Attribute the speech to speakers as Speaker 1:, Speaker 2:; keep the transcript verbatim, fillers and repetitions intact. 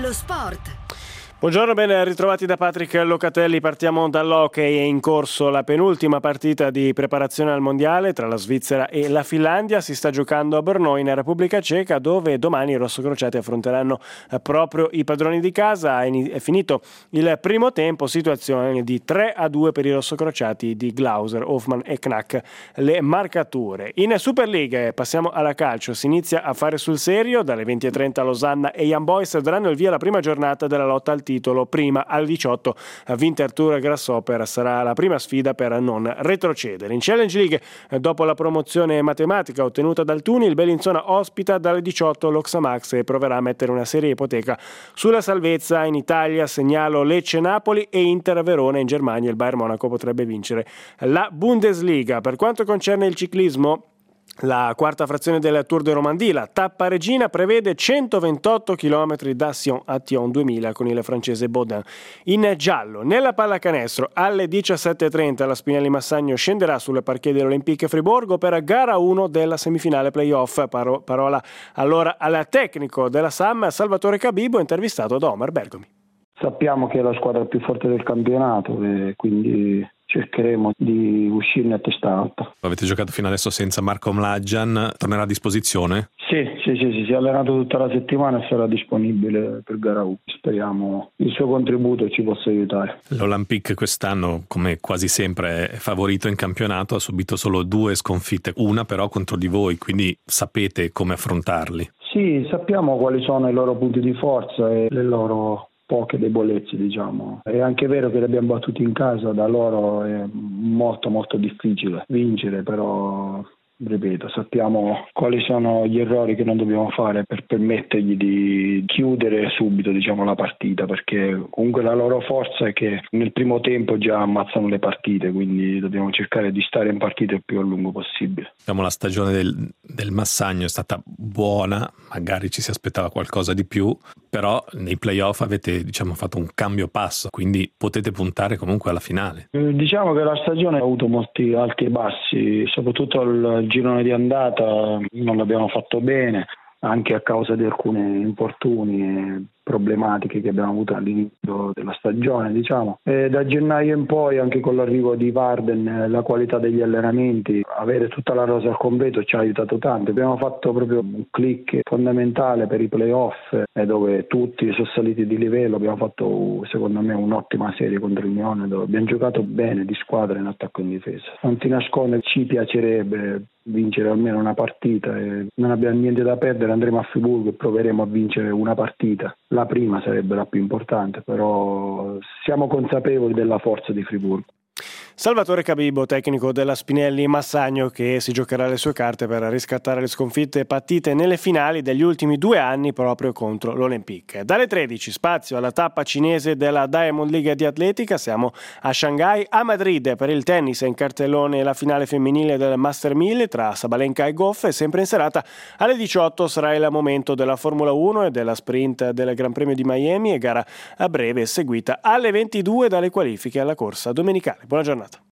Speaker 1: Lo sport.
Speaker 2: Buongiorno, ben ritrovati da Patrick Locatelli. Partiamo dall'hockey. È in corso la penultima partita di preparazione al mondiale tra la Svizzera e la Finlandia. Si sta giocando a Brno in Repubblica Ceca, dove domani i rossocrociati affronteranno proprio i padroni di casa. È finito il primo tempo, situazione di tre a due per i rossocrociati di Glauser, Hoffman e Knack le marcature. In Super League passiamo alla calcio, si inizia a fare sul serio. Dalle venti e trenta Losanna e Young Boys daranno il via alla prima giornata della lotta al titolo. Prima alle diciotto Winterthur Grasshopper sarà la prima sfida per non retrocedere. In Challenge League, dopo la promozione matematica ottenuta dal Tuni, il Bellinzona ospita dalle diciotto l'Oxamax e proverà a mettere una seria ipoteca sulla salvezza. In Italia segnalo Lecce-Napoli e Inter-Verona. In Germania il Bayern Monaco potrebbe vincere la Bundesliga. Per quanto concerne il ciclismo, la quarta frazione del Tour de Romandie, la tappa regina, prevede centoventotto chilometri da Sion a Thion duemila con il francese Baudin in giallo. Nella pallacanestro alle diciassette e trenta la Spinelli Massagno scenderà sul parquet dell'Olympique Friburgo per gara uno della semifinale playoff. Paro- parola allora al tecnico della S A M Salvatore Cabibo, intervistato da Omar Bergomi.
Speaker 3: Sappiamo che è la squadra più forte del campionato e quindi cercheremo di uscirne a testa alta.
Speaker 4: Avete giocato fino adesso senza Marko Mladjan, tornerà a disposizione?
Speaker 3: Sì, sì, sì, sì, si è allenato tutta la settimana e sarà disponibile per gara uno. Speriamo il suo contributo ci possa aiutare.
Speaker 4: L'Olympique quest'anno, come quasi sempre, è favorito in campionato, ha subito solo due sconfitte, una però contro di voi, quindi sapete come affrontarli.
Speaker 3: Sì, sappiamo quali sono i loro punti di forza e le loro poche debolezze, diciamo. È anche vero che li abbiamo battuti in casa, da loro è molto molto difficile vincere, però ripeto, sappiamo quali sono gli errori che non dobbiamo fare per permettergli di chiudere subito, diciamo, la partita, perché comunque la loro forza è che nel primo tempo già ammazzano le partite, quindi dobbiamo cercare di stare in partita il più a lungo possibile.
Speaker 4: Diciamo, la stagione del, del Massagno è stata buona, magari ci si aspettava qualcosa di più, però nei playoff avete, diciamo, fatto un cambio passo, quindi potete puntare comunque alla finale.
Speaker 3: Eh, diciamo che la stagione ha avuto molti alti e bassi, soprattutto il girone di andata non l'abbiamo fatto bene, anche a causa di alcuni infortuni e problematiche che abbiamo avuto all'inizio della stagione, diciamo. E da gennaio in poi, anche con l'arrivo di Varden, la qualità degli allenamenti, avere tutta la rosa al completo ci ha aiutato tanto. Abbiamo fatto proprio un click fondamentale per i playoff, dove tutti sono saliti di livello. Abbiamo fatto, secondo me, un'ottima serie contro il Lione, dove abbiamo giocato bene di squadra in attacco e in difesa. Non ti nasconde, ci piacerebbe vincere almeno una partita e non abbiamo niente da perdere, andremo a Friburgo e proveremo a vincere una partita. La prima sarebbe la più importante, però siamo consapevoli della forza di Friburgo.
Speaker 2: Salvatore Cabibo, tecnico della Spinelli Massagno, che si giocherà le sue carte per riscattare le sconfitte patite nelle finali degli ultimi due anni proprio contro l'Olympique. Dalle tredici spazio alla tappa cinese della Diamond League di atletica, siamo a Shanghai. A Madrid per il tennis in cartellone la finale femminile del Master mille tra Sabalenka e Goff, e sempre in serata alle diciotto sarà il momento della Formula uno e della sprint del Gran Premio di Miami, e gara a breve seguita alle ventidue dalle qualifiche alla corsa domenicale. Buona giornata.